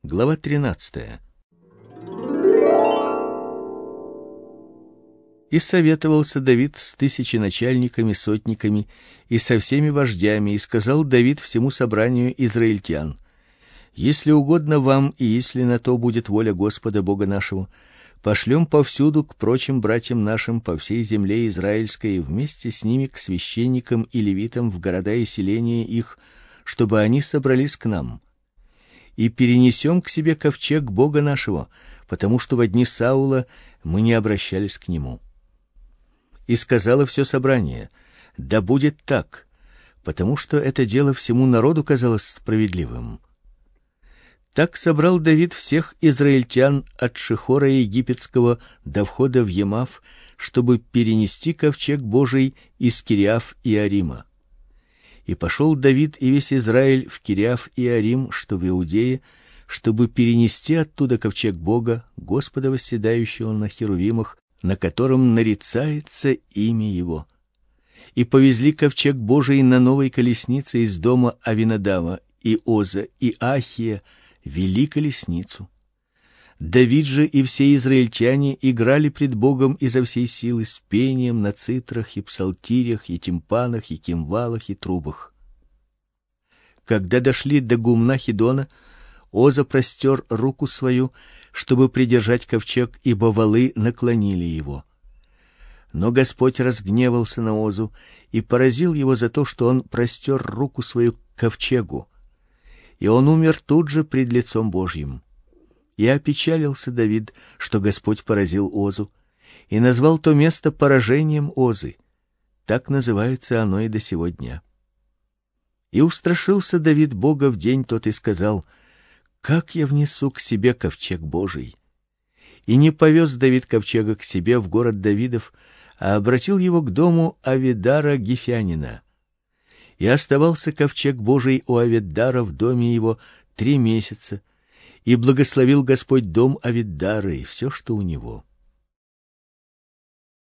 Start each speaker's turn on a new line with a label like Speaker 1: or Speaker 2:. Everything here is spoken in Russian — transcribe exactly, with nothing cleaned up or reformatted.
Speaker 1: Глава тринадцатая. И советовался Давид с тысяченачальниками, сотниками и со всеми вождями, и сказал Давид всему собранию израильтян: если угодно вам, и если на то будет воля Господа Бога нашего, пошлем повсюду к прочим братьям нашим по всей земле израильской, вместе с ними к священникам и левитам в города и селения их, чтобы они собрались к нам. И перенесем к себе ковчег Бога нашего, потому что во дни Саула мы не обращались к нему. И сказало все собрание: да будет так, потому что это дело всему народу казалось справедливым. Так собрал Давид всех израильтян от Шихора египетского до входа в Емав, чтобы перенести ковчег Божий из Кириаф-Иарима. И пошел Давид и весь Израиль в Кириаф-Иарим, что в Иудее, чтобы перенести оттуда ковчег Бога, Господа восседающего на херувимах, на котором нарицается имя его. И повезли ковчег Божий на новой колеснице из дома Авинадава, и Оза, и Ахия вели колесницу. Давид же и все израильтяне играли пред Богом изо всей силы с пением на цитрах и псалтирях и тимпанах и кимвалах и трубах. Когда дошли до гумна Хидона, Оза простер руку свою, чтобы придержать ковчег, ибо валы наклонили его. Но Господь разгневался на Озу и поразил его за то, что он простер руку свою к ковчегу, и он умер тут же пред лицом Божьим. И опечалился Давид, что Господь поразил Озу, и назвал то место поражением Озы. Так называется оно и до сего дня. И устрашился Давид Бога в день тот и сказал: как я внесу к себе ковчег Божий? И не повез Давид ковчега к себе в город Давидов, а обратил его к дому Авидара Гифянина. И оставался ковчег Божий у Авидара в доме его три месяца, и благословил Господь дом Авидара и все, что у него.